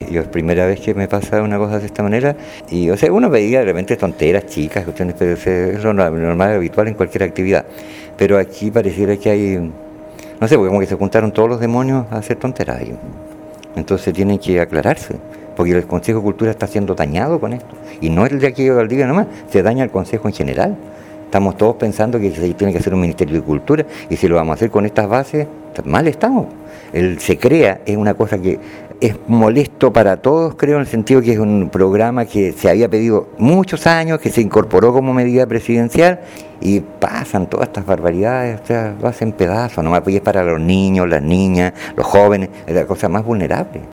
Yo es primera vez que me pasa una cosa de esta manera y, o sea, uno veía de repente tonteras, chicas, cuestiones, pero es lo normal, habitual en cualquier actividad. Pero aquí pareciera que hay, no sé, porque como que se juntaron todos los demonios a hacer tonteras ahí. Entonces tienen que aclararse, porque el Consejo de Cultura está siendo dañado con esto. Y no es el de aquí de Valdivia nomás, se daña el Consejo en general. Estamos todos pensando que se tiene que hacer un Ministerio de Cultura y si lo vamos a hacer con estas bases, mal estamos. El Se Crea es una cosa que es molesto para todos, creo, en el sentido que es un programa que se había pedido muchos años, que se incorporó como medida presidencial y pasan todas estas barbaridades, o sea, lo hacen pedazos, nomás, pues es para los niños, las niñas, los jóvenes, es la cosa más vulnerable.